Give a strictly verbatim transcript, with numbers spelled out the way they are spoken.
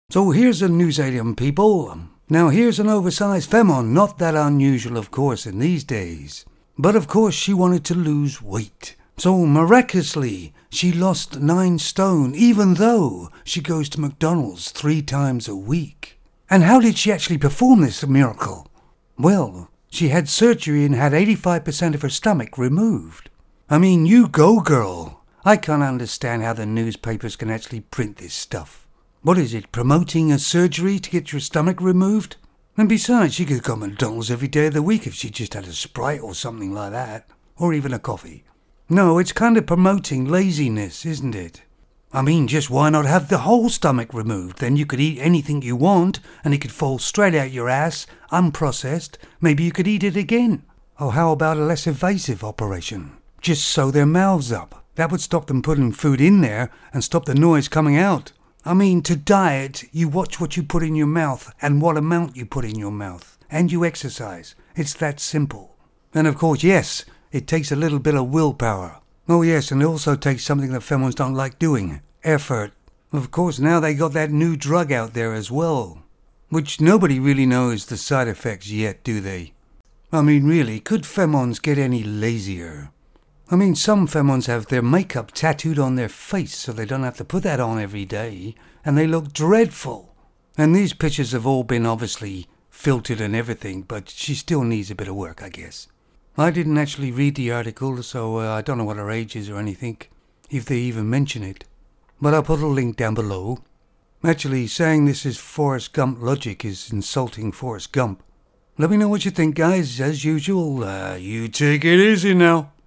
So here's a news item, people. Now here's an oversized femon, not that unusual of course in these days. But of course she wanted to lose weight. So miraculously, she lost nine stone even though she goes to McDonald's three times a week. And how did she actually perform this miracle? Well, she had surgery and had eighty-five percent of her stomach removed. I mean, you go, girl. I can't understand how the newspapers can actually print this stuff. What is it, promoting a surgery to get your stomach removed? And besides, she could go to McDonald's every day of the week if she just had a Sprite or something like that. Or even a coffee. No, it's kind of promoting laziness, isn't it? I mean, just why not have the whole stomach removed? Then you could eat anything you want, and it could fall straight out your ass, unprocessed. Maybe you could eat it again. Or how about a less invasive operation? Just sew their mouths up. That would stop them putting food in there and stop the noise coming out. I mean, to diet, you watch what you put in your mouth and what amount you put in your mouth. And you exercise. It's that simple. And of course, yes, it takes a little bit of willpower. Oh yes, and it also takes something that femons don't like doing. Effort. Of course, now they got that new drug out there as well. Which nobody really knows the side effects yet, do they? I mean, really, could femons get any lazier? I mean, some femons have their makeup tattooed on their face so they don't have to put that on every day, and they look dreadful. And these pictures have all been obviously filtered and everything, but she still needs a bit of work, I guess. I didn't actually read the article, so uh, I don't know what her age is or anything, if they even mention it. But I'll put a link down below. Actually, saying this is Forrest Gump logic is insulting Forrest Gump. Let me know what you think, guys. As usual, uh, you take it easy now.